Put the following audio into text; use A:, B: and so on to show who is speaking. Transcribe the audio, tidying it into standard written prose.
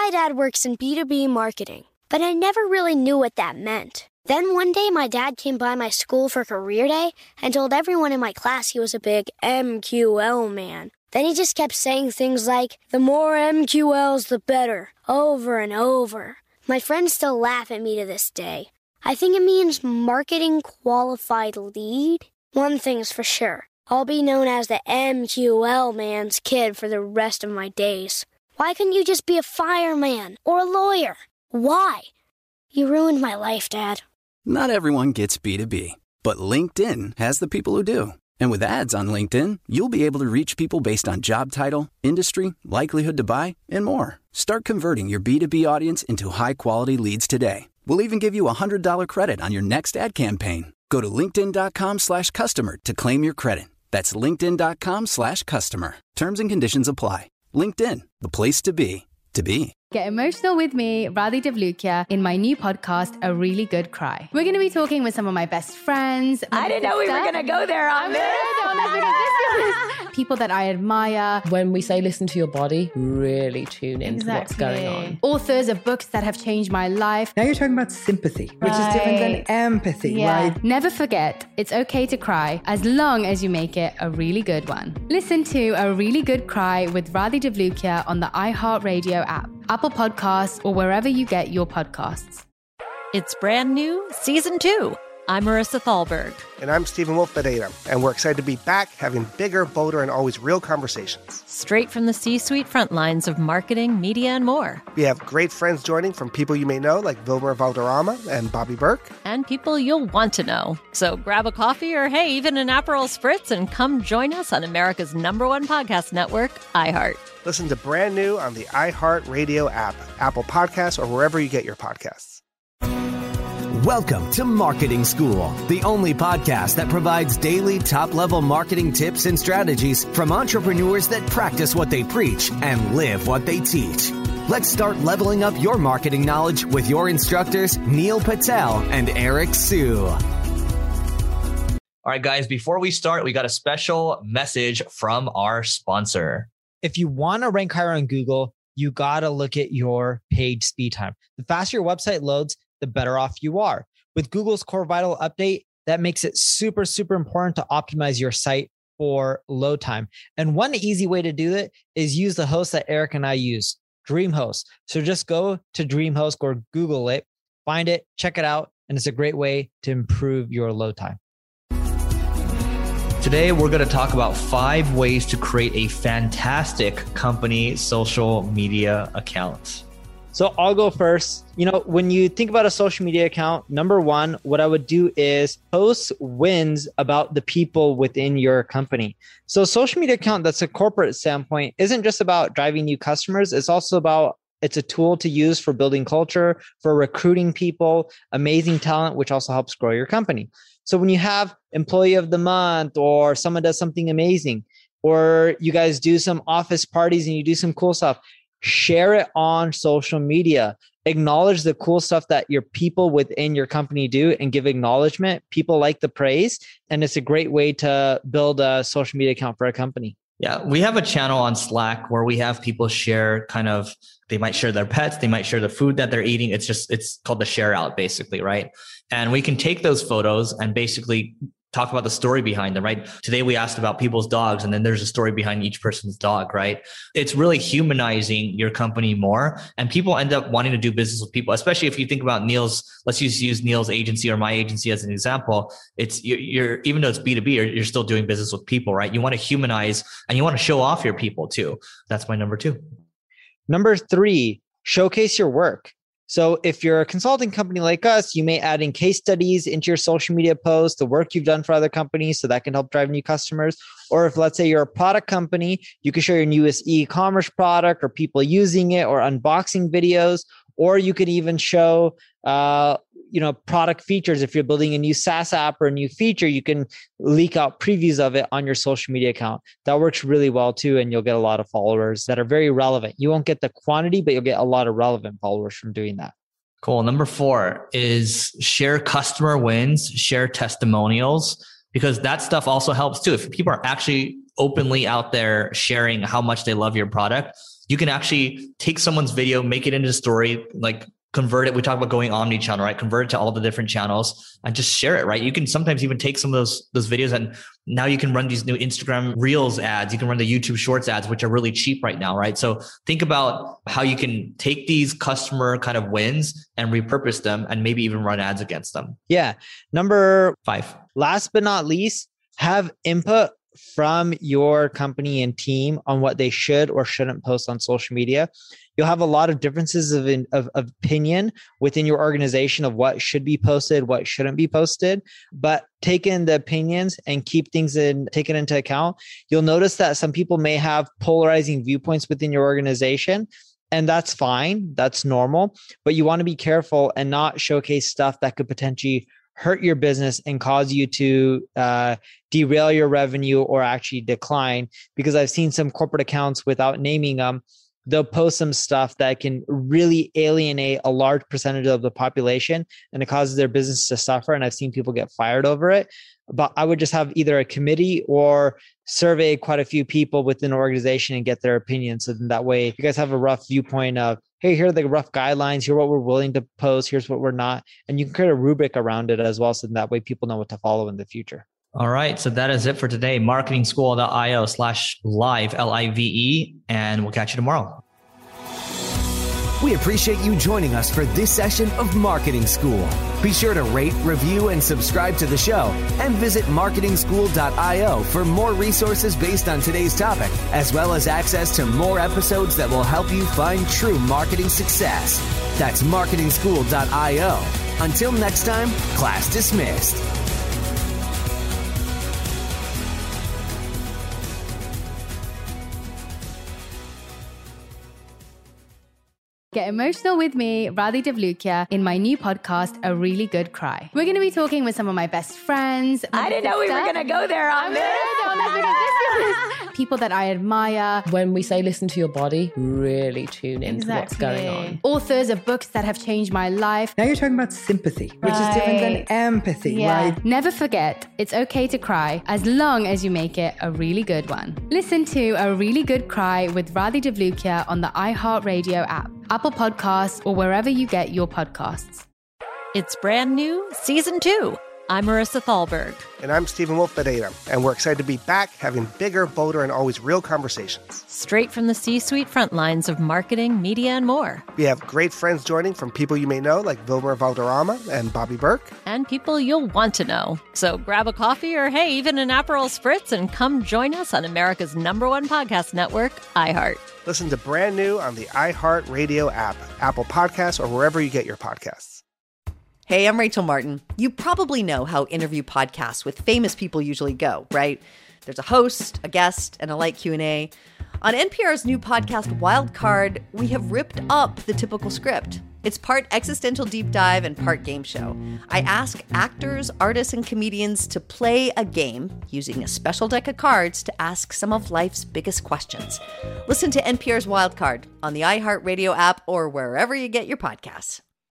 A: My dad works in B2B marketing, but I never really knew what that meant. Then one day, my dad came by my school for career day and told everyone in my class he was a big MQL man. Then he just kept saying things like, the more MQLs, the better, over and over. My friends still laugh at me to this day. I think it means marketing qualified lead. One thing's for sure, I'll be known as the MQL man's kid for the rest of my days. Why couldn't you just be a fireman or a lawyer? Why? You ruined my life, Dad.
B: Not everyone gets B2B, but LinkedIn has the people who do. And with ads on LinkedIn, you'll be able to reach people based on job title, industry, likelihood to buy, and more. Start converting your B2B audience into high-quality leads today. We'll even give you a $100 credit on your next ad campaign. Go to linkedin.com/customer to claim your credit. That's linkedin.com/customer. Terms and conditions apply. LinkedIn, the place to be.
C: Get emotional with me, Radhi Devlukia, in my new podcast, A Really Good Cry. We're going to be talking with some of my best friends.
D: I didn't know we were going to go there on this.
C: People that I admire.
E: When we say listen to your body, really tune into what's going on.
C: Authors of books that have changed my life.
F: Now you're talking about sympathy, which is different than empathy, right?
C: Never forget, it's okay to cry as long as you make it a really good one. Listen to A Really Good Cry with Radhi Devlukia on the iHeartRadio app, Apple Podcasts, or wherever you get your podcasts.
D: It's brand new, season 2. I'm Marissa Thalberg.
G: And I'm Stephen Wolf Bedeta. And we're excited to be back having bigger, bolder, and always real conversations.
D: Straight from the C-suite front lines of marketing, media, and more.
G: We have great friends joining from people you may know, like Wilmer Valderrama and Bobby Burke.
D: And people you'll want to know. So grab a coffee or, hey, even an Aperol Spritz and come join us on America's #1 podcast network, iHeart.
G: Listen to brand new on the iHeartRadio app, Apple Podcasts, or wherever you get your podcasts.
H: Welcome to Marketing School, the only podcast that provides daily top-level marketing tips and strategies from entrepreneurs that practice what they preach and live what they teach. Let's start leveling up your marketing knowledge with your instructors, Neil Patel and Eric Sue.
I: All right, guys, before we start, we got a special message from our sponsor.
J: If you want to rank higher on Google, you got to look at your page speed time. The faster your website loads, the better off you are. With Google's Core Vital update, that makes it super, super important to optimize your site for load time. And one easy way to do it is use the host that Eric and I use, DreamHost. So just go to DreamHost or Google it, find it, check it out, and it's a great way to improve your load time.
I: Today, we're going to talk about 5 ways to create a fantastic company social media account.
J: So I'll go first. You know, when you think about a social media account, number one, what I would do is post wins about the people within your company. So a social media account that's a corporate standpoint isn't just about driving new customers. It's a tool to use for building culture, for recruiting people, amazing talent, which also helps grow your company. So when you have employee of the month or someone does something amazing, or you guys do some office parties and you do some cool stuff, share it on social media. Acknowledge the cool stuff that your people within your company do and give acknowledgement. People like the praise, and it's a great way to build a social media account for a company.
I: Yeah, we have a channel on Slack where we have people share they might share their pets, they might share the food that they're eating. It's called the share out basically, right? And we can take those photos and basically talk about the story behind them, right? Today we asked about people's dogs, and then there's a story behind each person's dog, right? It's really humanizing your company more, and people end up wanting to do business with people, especially if you think about let's use Neil's agency or my agency as an example. You're even though it's B2B, you're still doing business with people, right? You want to humanize and you want to show off your people too. That's my number 2.
J: Number 3, showcase your work. So if you're a consulting company like us, you may add in case studies into your social media posts, the work you've done for other companies, so that can help drive new customers. Or if, let's say, you're a product company, you can show your newest e-commerce product or people using it or unboxing videos. Or you could even show, product features. If you're building a new SaaS app or a new feature, you can leak out previews of it on your social media account. That works really well too, and you'll get a lot of followers that are very relevant. You won't get the quantity, but you'll get a lot of relevant followers from doing that.
I: Cool. Number 4 is share customer wins, share testimonials, because that stuff also helps too. If people are actually openly out there sharing how much they love your product, you can actually take someone's video, make it into a story, like convert it. We talk about going omni-channel, right? Convert it to all the different channels and just share it, right? You can sometimes even take some of those videos, and now you can run these new Instagram Reels ads. You can run the YouTube Shorts ads, which are really cheap right now, right? So think about how you can take these customer kind of wins and repurpose them and maybe even run ads against them.
J: Yeah. Number
I: 5.
J: Last but not least, have input from your company and team on what they should or shouldn't post on social media. You'll have a lot of differences of opinion within your organization of what should be posted, what shouldn't be posted, but take in the opinions and keep things taken into account. You'll notice that some people may have polarizing viewpoints within your organization, and that's fine. That's normal, but you want to be careful and not showcase stuff that could potentially hurt your business and cause you to derail your revenue or actually decline. Because I've seen some corporate accounts, without naming them, they'll post some stuff that can really alienate a large percentage of the population, and it causes their business to suffer. And I've seen people get fired over it. But I would just have either a committee or survey quite a few people within an organization and get their opinion. So then that way you guys have a rough viewpoint of, hey, here are the rough guidelines. Here are what we're willing to post. Here's what we're not. And you can create a rubric around it as well. So that way people know what to follow in the future.
I: All right. So that is it for today. marketingschool.io/live, LIVE. And we'll catch you tomorrow.
H: We appreciate you joining us for this session of Marketing School. Be sure to rate, review, and subscribe to the show, and visit marketingschool.io for more resources based on today's topic, as well as access to more episodes that will help you find true marketing success. That's marketingschool.io. Until next time, class dismissed.
C: Get emotional with me, Radhi Devlukia, in my new podcast, A Really Good Cry. We're going to be talking with some of my best friends.
K: I didn't know we were going to go there on this.
C: People that I admire.
E: When we say listen to your body, really tune into what's going on.
C: Authors of books that have changed my life.
F: Now you're talking about sympathy, which is different than empathy, right?
C: Never forget, it's okay to cry as long as you make it a really good one. Listen to A Really Good Cry with Radhi Devlukia on the iHeartRadio app, Apple Podcasts, or wherever you get your podcasts.
D: It's brand new, Season 2. I'm Marissa Thalberg.
G: And I'm Stephen Wolf Bedeta. And we're excited to be back having bigger, bolder, and always real conversations.
D: Straight from the C-suite front lines of marketing, media, and more.
G: We have great friends joining, from people you may know, like Wilmer Valderrama and Bobby Burke.
D: And people you'll want to know. So grab a coffee or, hey, even an Aperol Spritz and come join us on America's #1 podcast network, iHeart.
G: Listen to brand new on the iHeart Radio app, Apple Podcasts, or wherever you get your podcasts.
K: Hey, I'm Rachel Martin. You probably know how interview podcasts with famous people usually go, right? There's a host, a guest, and a light Q&A. On NPR's new podcast, Wildcard, we have ripped up the typical script. It's part existential deep dive and part game show. I ask actors, artists, and comedians to play a game using a special deck of cards to ask some of life's biggest questions. Listen to NPR's Wildcard on the iHeartRadio app or wherever you get your podcasts.